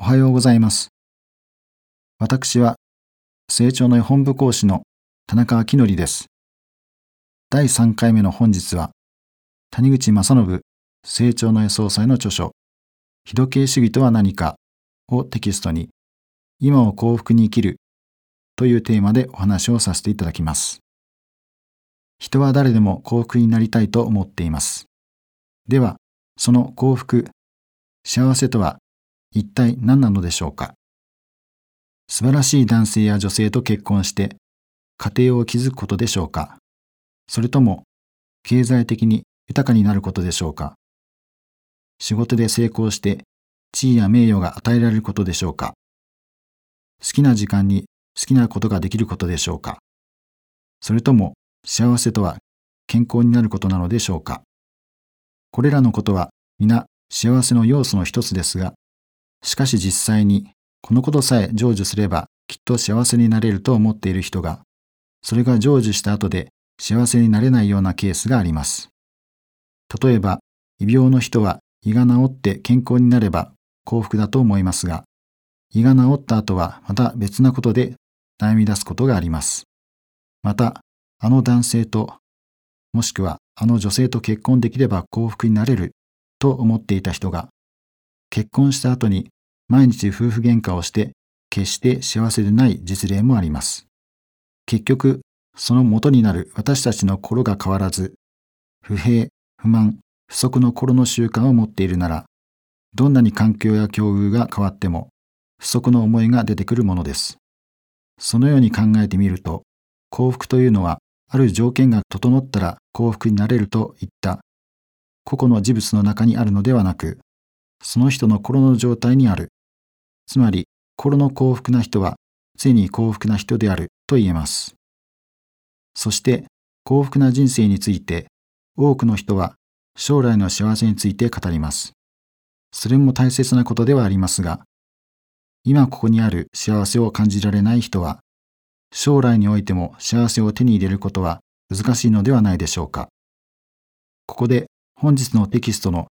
はようございます。私は成長の絵本部講師の田中明則です。第3回目の本日は、谷口正信成長の絵総裁の著書、日時計主義とは何かをテキストに、今を幸福に生きるというテーマでお話をさせていただきます。人は誰でも幸福になりたいと思っています。では、その幸福、幸せとは一体何なのでしょうか。素晴らしい男性や女性と結婚して家庭を築くことでしょうか。それとも経済的に豊かになることでしょうか。仕事で成功して地位や名誉が与えられることでしょうか。好きな時間に好きなことができることでしょうか。それとも幸せとは健康になることなのでしょうか。これらのことは皆幸せの要素の一つですが、しかし実際にこのことさえ成就すればきっと幸せになれると思っている人が、それが成就した後で幸せになれないようなケースがあります。例えば、胃病の人は胃が治って健康になれば幸福だと思いますが、胃が治った後はまた別なことで悩み出すことがあります。また、あの男性と、もしくはあの女性と結婚できれば幸福になれると思っていた人が、結婚した後に毎日夫婦喧嘩をして決して幸せでない実例もあります。結局、その元になる私たちの心が変わらず、不平、不満、不足の心の習慣を持っているなら、どんなに環境や境遇が変わっても不足の思いが出てくるものです。そのように考えてみると、幸福というのはある条件が整ったら幸福になれるといった個々の事物の中にあるのではなく、その人の心の状態にある。つまり、心の幸福な人は常に幸福な人であると言えます。そして、幸福な人生について、多くの人は将来の幸せについて語ります。それも大切なことではありますが、今ここにある幸せを感じられない人は、将来においても幸せを手に入れることは難しいのではないでしょうか。ここで本日のテキストの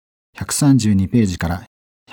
132ページから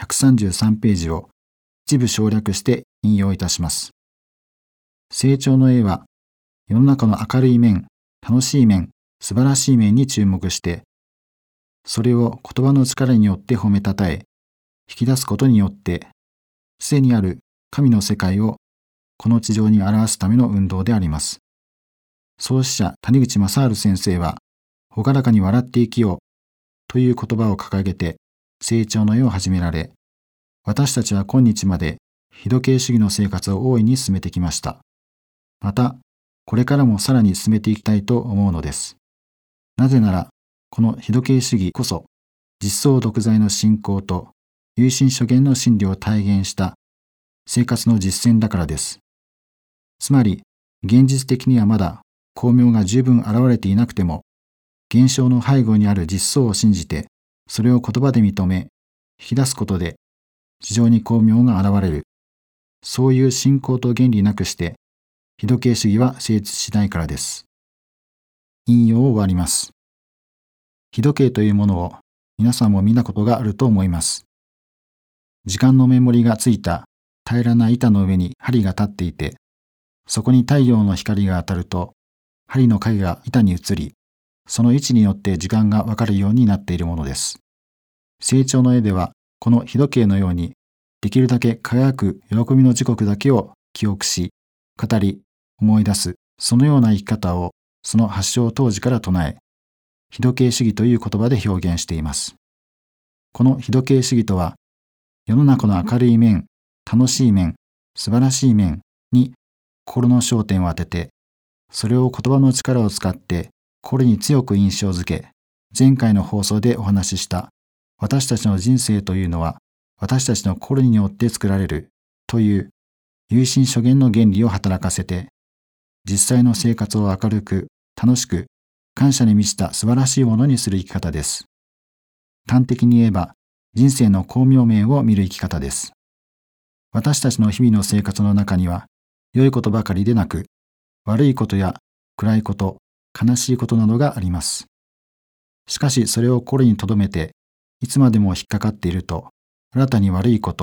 133ページを一部省略して引用いたします。成長の絵は世の中の明るい面、楽しい面、素晴らしい面に注目して、それを言葉の力によって褒めたたえ、引き出すことによって、すでにある神の世界をこの地上に表すための運動であります。創始者谷口正治先生は、朗らかに笑って生きようという言葉を掲げて成長の絵を始められ、私たちは今日まで日時計主義の生活を大いに進めてきました。また、これからもさらに進めていきたいと思うのです。なぜなら、この日時計主義こそ、実相独裁の信仰と唯心所現の真理を体現した生活の実践だからです。つまり、現実的にはまだ光明が十分現れていなくても、現象の背後にある実相を信じて、それを言葉で認め、引き出すことで、地上に光明が現れる。そういう信仰と原理なくして、日時計主義は成立しないからです。引用を終わります。日時計というものを皆さんも見たことがあると思います。時間の目盛りがついた平らな板の上に針が立っていて、そこに太陽の光が当たると、針の影が板に移り、その位置によって時間がわかるようになっているものです。成長の絵では、この日時計のように、できるだけ輝く喜びの時刻だけを記憶し、語り、思い出す、そのような生き方をその発祥当時から唱え、日時計主義という言葉で表現しています。この日時計主義とは、世の中の明るい面、楽しい面、素晴らしい面に心の焦点を当てて、それを言葉の力を使って心に強く印象づけ、前回の放送でお話しした私たちの人生というのは私たちの心によって作られるという唯心所現の原理を働かせて、実際の生活を明るく、楽しく、感謝に満ちた素晴らしいものにする生き方です。端的に言えば、人生の光明面を見る生き方です。私たちの日々の生活の中には、良いことばかりでなく、悪いことや暗いこと、悲しいことなどがあります。しかしそれを心に留めて、いつまでも引っかかっていると、新たに悪いこと、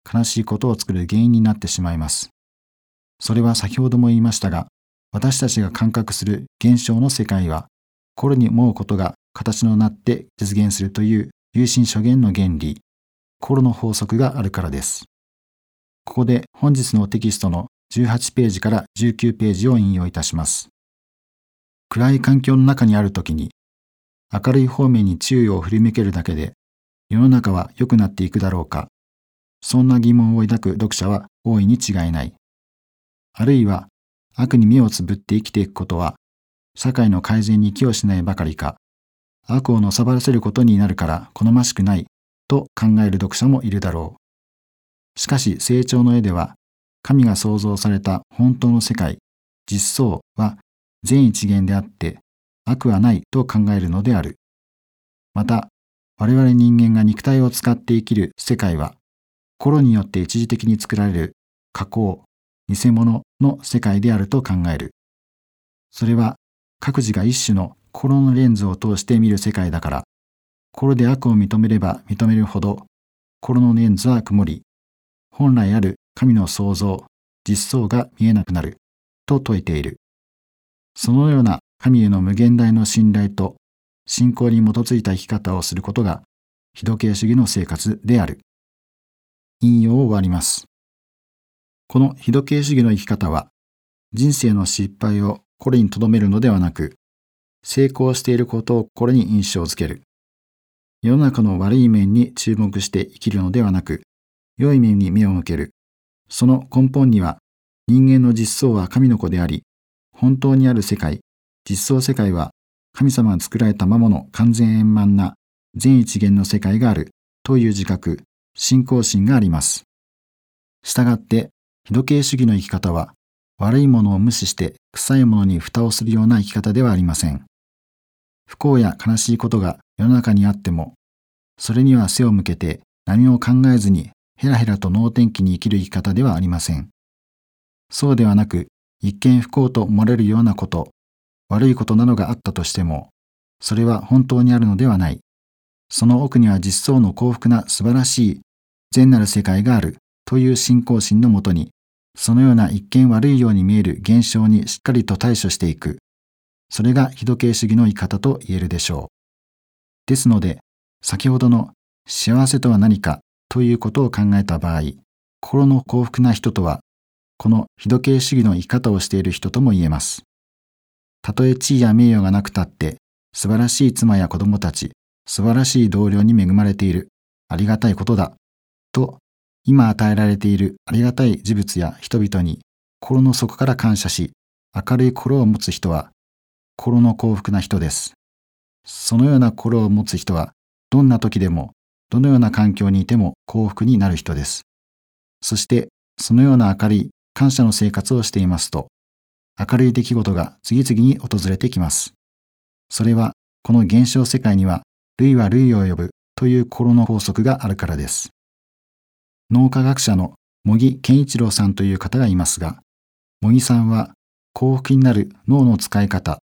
悲しいことを作る原因になってしまいます。それは先ほども言いましたが、私たちが感覚する現象の世界は、心に思うことが形となって実現するという有心諸言の原理、心の法則があるからです。ここで本日のテキストの18ページから19ページを引用いたします。暗い環境の中にあるときに、明るい方面に注意を振り向けるだけで、世の中は良くなっていくだろうか。そんな疑問を抱く読者は大いに違いない。あるいは、悪に目をつぶって生きていくことは、社会の改善に寄与しないばかりか、悪をのさばらせることになるから好ましくないと考える読者もいるだろう。しかし成長の絵では、神が創造された本当の世界、実相は全一元であって、悪はないと考えるのである。また、我々人間が肉体を使って生きる世界は、心によって一時的に作られる加工、偽物の世界であると考える。それは各自が一種の心のレンズを通して見る世界だから、心で悪を認めれば認めるほど、心のレンズは曇り、本来ある神の創造、実相が見えなくなる、と説いている。そのような神への無限大の信頼と信仰に基づいた生き方をすることが、非度形主義の生活である。引用を終わります。この非度形主義の生き方は、人生の失敗を心に留めるのではなく、成功していることを心に印象づける。世の中の悪い面に注目して生きるのではなく、良い面に目を向ける。その根本には、人間の実相は神の子であり、本当にある世界、実相世界は神様が作られたままの完全円満な全一元の世界があるという自覚、信仰心があります。したがって、非度形主義の生き方は、悪いものを無視して臭いものに蓋をするような生き方ではありません。不幸や悲しいことが世の中にあっても、それには背を向けて何も考えずにヘラヘラと能天気に生きる生き方ではありません。そうではなく、一見不幸と思われるようなこと、悪いことなどがあったとしても、それは本当にあるのではない。その奥には実相の幸福な素晴らしい善なる世界があるという信仰心のもとに、そのような一見悪いように見える現象にしっかりと対処していく。それが非度形主義の生き方と言えるでしょう。ですので、先ほどの幸せとは何かということを考えた場合、心の幸福な人とは、この非度形主義の生き方をしている人とも言えます。たとえ地位や名誉がなくたって、素晴らしい妻や子供たち、素晴らしい同僚に恵まれている、ありがたいことだ、と、今与えられているありがたい事物や人々に心の底から感謝し、明るい心を持つ人は、心の幸福な人です。そのような心を持つ人は、どんな時でも、どのような環境にいても幸福になる人です。そして、そのような明るい感謝の生活をしていますと、明るい出来事が次々に訪れてきます。それは、この現象世界には、類は類を呼ぶという心の法則があるからです。脳科学者の茂木健一郎さんという方がいますが、茂木さんは幸福になる脳の使い方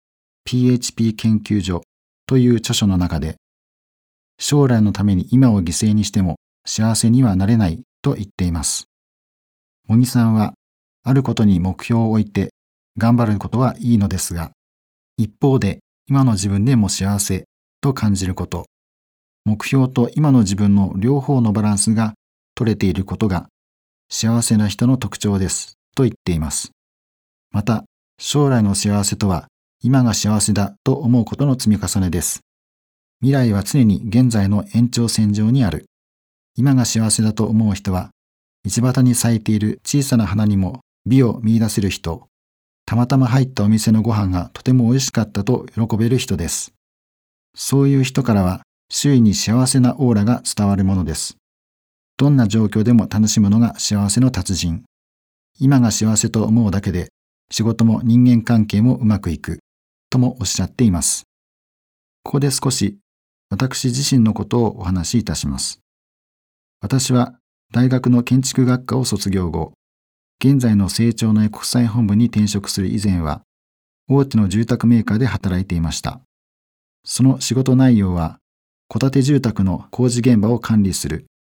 PHP 研究所という著書の中で、将来のために今を犠牲にしても幸せにはなれないと言っています。茂木さんはあることに目標を置いて頑張ることはいいのですが、一方で今の自分でも幸せと感じること、目標と今の自分の両方のバランスが取れていることが幸せな人の特徴ですと言っています。また、将来の幸せとは今が幸せだと思うことの積み重ねです。未来は常に現在の延長線上にある。今が幸せだと思う人は、道端に咲いている小さな花にも美を見出せる人、たまたま入ったお店のご飯がとても美味しかったと喜べる人です。そういう人からは周囲に幸せなオーラが伝わるものです。どんな状況でも楽しむのが幸せの達人。今が幸せと思うだけで、仕事も人間関係もうまくいく、ともおっしゃっています。ここで少し私自身のことをお話しいたします。私は大学の建築学科を卒業後、現在の成長の国際本部に転職する以前は、大手の住宅メーカーで働いていました。その仕事内容は、戸建て住宅の工事現場を管理する、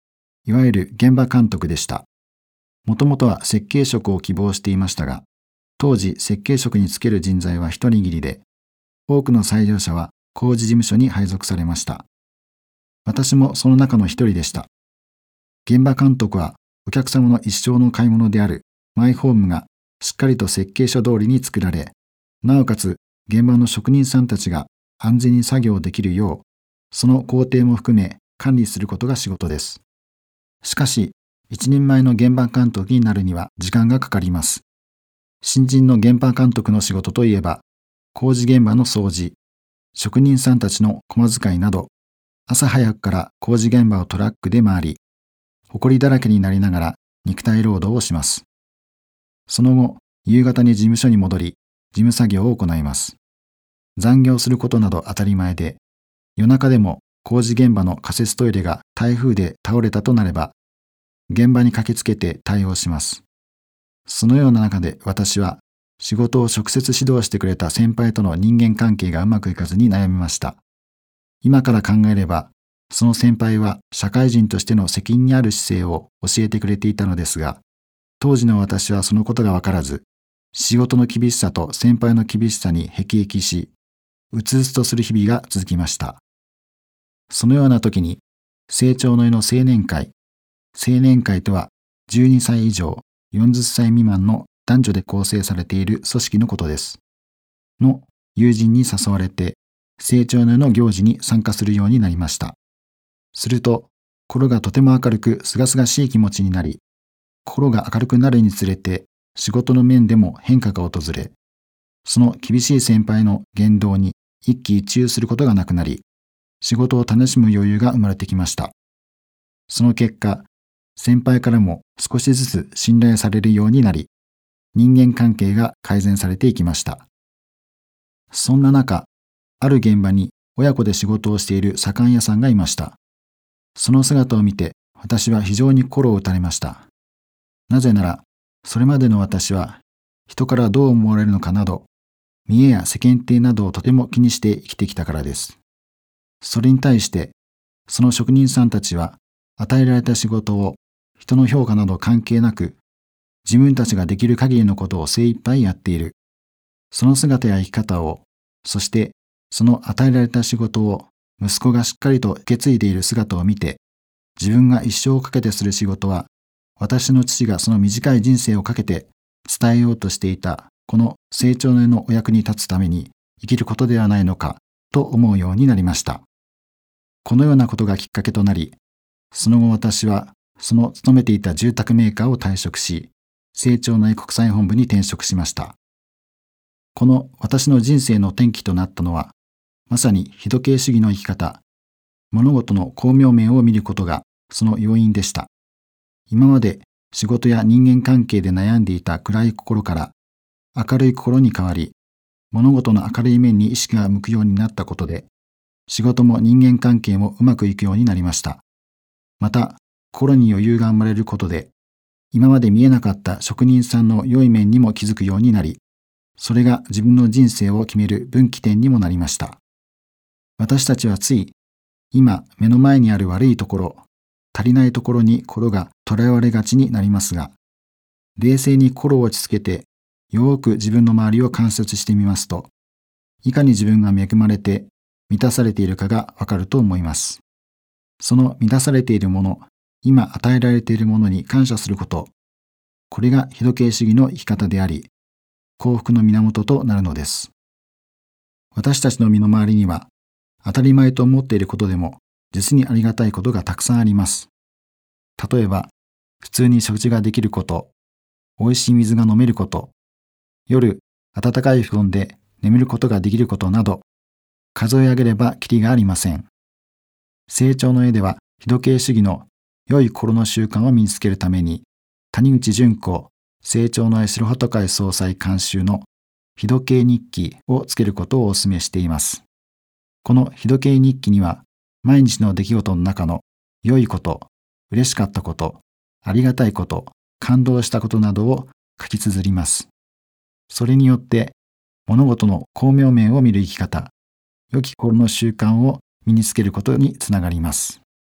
いわゆる現場監督でした。もともとは設計職を希望していましたが、当時設計職に就ける人材は一握りで、多くの採用者は工事事務所に配属されました。私もその中の一人でした。現場監督はお客様の一生の買い物であるマイホームがしっかりと設計書通りに作られ、なおかつ現場の職人さんたちが安全に作業できるよう、その工程も含め管理することが仕事です。しかし、一人前の現場監督になるには時間がかかります。新人の現場監督の仕事といえば、工事現場の掃除、職人さんたちの小遣いなど、朝早くから工事現場をトラックで回り、埃だらけになりながら肉体労働をします。その後、夕方に事務所に戻り、事務作業を行います。残業することなど当たり前で、夜中でも工事現場の仮設トイレが台風で倒れたとなれば、現場に駆けつけて対応します。そのような中で私は、仕事を直接指導してくれた先輩との人間関係がうまくいかずに悩みました。今から考えれば、その先輩は社会人としての責任ある姿勢を教えてくれていたのですが、当時の私はそのことがわからず、仕事の厳しさと先輩の厳しさに辟易し、うつうつとする日々が続きました。そのような時に、成長の絵の青年会とは12歳以上40歳未満の男女で構成されている組織のことです。の友人に誘われて、成長の絵の行事に参加するようになりました。すると、心がとても明るく清々しい気持ちになり、心が明るくなるにつれて仕事の面でも変化が訪れ、その厳しい先輩の言動に一喜一憂することがなくなり、仕事を楽しむ余裕が生まれてきました。その結果、先輩からも少しずつ信頼されるようになり、人間関係が改善されていきました。そんな中、ある現場に親子で仕事をしている左官屋さんがいました。その姿を見て私は非常に心を打たれました。なぜなら、それまでの私は人からどう思われるのかなど、見栄や世間体などをとても気にして生きてきたからです。それに対して、その職人さんたちは与えられた仕事を人の評価など関係なく、自分たちができる限りのことを精一杯やっている。その姿や生き方を、そしてその与えられた仕事を息子がしっかりと受け継いでいる姿を見て、自分が一生をかけてする仕事は、私の父がその短い人生をかけて伝えようとしていたこの成長の絵のお役に立つために生きることではないのかと思うようになりました。このようなことがきっかけとなり、その後私はその勤めていた住宅メーカーを退職し、成長の絵国際本部に転職しました。この私の人生の転機となったのは、まさに日時計主義の生き方、物事の巧妙面を見ることがその要因でした。今まで仕事や人間関係で悩んでいた暗い心から明るい心に変わり、物事の明るい面に意識が向くようになったことで、仕事も人間関係もうまくいくようになりました。また、心に余裕が生まれることで、今まで見えなかった職人さんの良い面にも気づくようになり、それが自分の人生を決める分岐点にもなりました。私たちはつい、今目の前にある悪いところ、足りないところに心がとらわれがちになりますが、冷静に心を落ち着けて、よーく自分の周りを観察してみますと、いかに自分が恵まれて満たされているかがわかると思います。その満たされているもの、今与えられているものに感謝すること、これが日時計主義の生き方であり、幸福の源となるのです。私たちの身の回りには、当たり前と思っていることでも、実にありがたいことがたくさんあります。例えば、普通に食事ができること、美味しい水が飲めること、夜、暖かい布団で眠ることができることなど、数え上げればきりがありません。成長の絵では、日時計主義の良い心の習慣を身につけるために、谷口純子成長の絵白鳩会総裁監修の日時計日記をつけることをお勧めしています。この日時計日記には、毎日の出来事の中の良いこと、嬉しかったこと、ありがたいこと、感動したことなどを書き綴ります。それによって、物事の巧妙面を見る生き方、良き心の習慣を身につけることにつながります。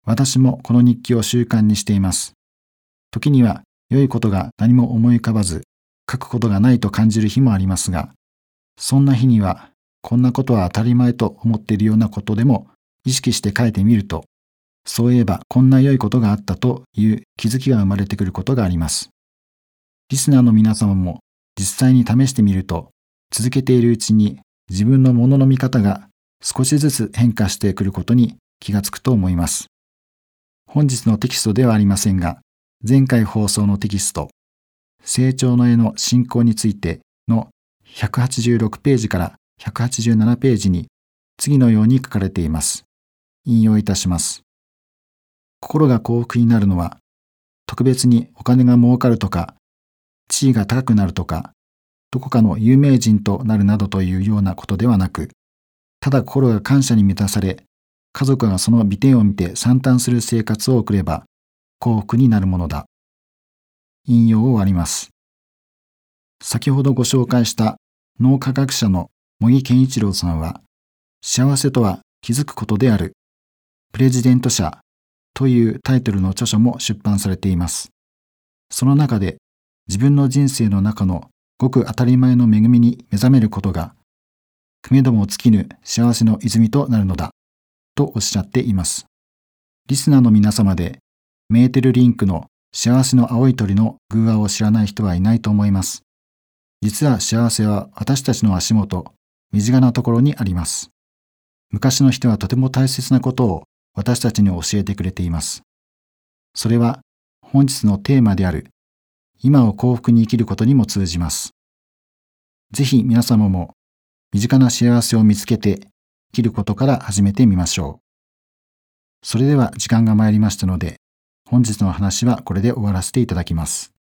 私もこの日記を習慣にしています。時には良いことが何も思い浮かばず、書くことがないと感じる日もありますが、そんな日には、こんなことは当たり前と思っているようなことでも意識して書いてみると、そういえばこんな良いことがあったという気づきが生まれてくることがあります。リスナーの皆様も実際に試してみると、続けているうちに自分のものの見方が少しずつ変化してくることに気がつくと思います。本日のテキストではありませんが、前回放送のテキスト、成長の絵の進行についての186ページから187ページに次のように書かれています。引用いたします。心が幸福になるのは、特別にお金が儲かるとか、地位が高くなるとか、どこかの有名人となるなどというようなことではなく、ただ心が感謝に満たされ、家族がその美点を見て賛嘆する生活を送れば、幸福になるものだ。引用を終わります。先ほどご紹介した脳科学者の茂木健一郎さんは、幸せとは気づくことである、プレジデント社というタイトルの著書も出版されています。その中で、自分の人生の中のごく当たり前の恵みに目覚めることが、くめども尽きぬ幸せの泉となるのだ、とおっしゃっています。リスナーの皆様で、メーテルリンクの幸せの青い鳥の寓話を知らない人はいないと思います。実は幸せは私たちの足元、身近なところにあります。昔の人はとても大切なことを私たちに教えてくれています。それは本日のテーマである、今を幸福に生きることにも通じます。ぜひ皆様も身近な幸せを見つけて生きることから始めてみましょう。それでは時間が参りましたので、本日の話はこれで終わらせていただきます。